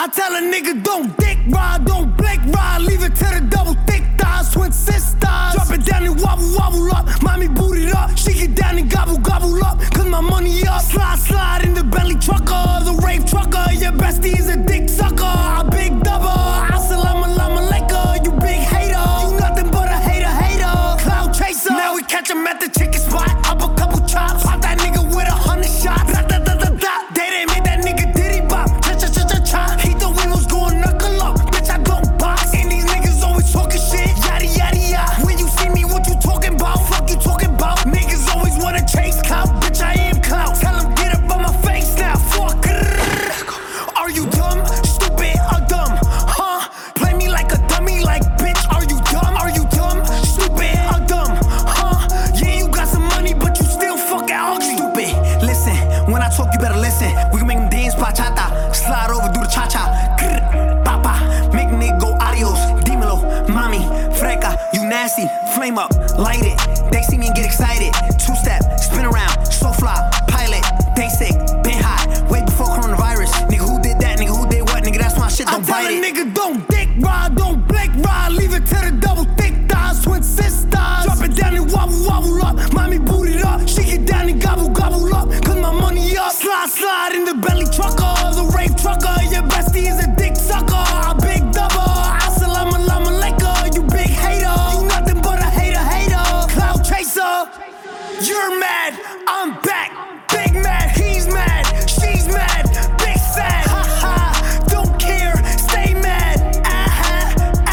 I tell a nigga don't dick ride, don't blink ride. Leave it to the double thick thighs, twin sisters. Drop it down and wobble, wobble up. Mommy boot it up, she get down and gobble, gobble up. Cause my money up. Slide, slide in the belly trucker, the rave trucker. Your bestie is a dick sucker, a big double. Assalamu alaikum, you big hater. You nothing but a hater, hater. Cloud chaser. Now we catch him at the chicken spot. Up a couple chops, pop that nigga with 100 shots. Da, da, da, da, da. They didn't make that nigga diddy bop. Cha, cha, cha, cha, cha. He thought we was going knuckle up. Bitch, I don't box. And these niggas always talking shit. Yada, yada, yada. When you see me, what you talking about? Fuck you talking about? Niggas always wanna chase clout. Bitch, I am clout. Tell him get up on my face now. Fuck. Are you dumb? Stupid or dumb? Huh? Play me like a dummy, like bitch. Are you dumb? Are you dumb? Stupid or dumb? Huh? Yeah, you got some money, but you still fucking ugly. Stupid. Listen, when I talk, you better listen. We can make them dance bachata. Slide over, do the cha-cha. Papa, make a nigga go adios. Dímelo, mami, freca, you nasty. Flame up, light it. They see me and get excited. Two-step, spin around, so fly, pilot. They sick, been hot, way before coronavirus. Nigga, who did that? Nigga, who did what? Nigga, that's my shit, don't bite it. I tell a nigga don't dick ride, don't blink ride. Leave it to the double thick thighs, twin sisters. Drop it down and wobble, wobble up. Mommy boot it up, she get down and gobble, gobble up. Cause my money up. Slide, slide in the belly trucker, the rave trucker. Your bestie is a dick sucker, a big double. Assalamu alaikum, you big hater. You nothing but a hater, hater. Cloud chaser. You're mad, I'm back. Big mad, he's mad, she's mad. Big sad, ha ha. Don't care, stay mad. Ah ha,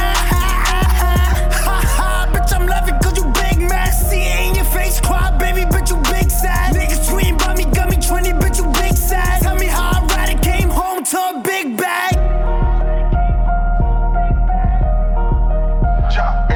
ha ha. Bitch, I'm laughing cause you big mad. See it in your face, cry, baby, bitch, you big sad. Niggas tweeting about me, got me 20, bitch, you big sad. Tell me how I ride it, came home to a big bag. Ja.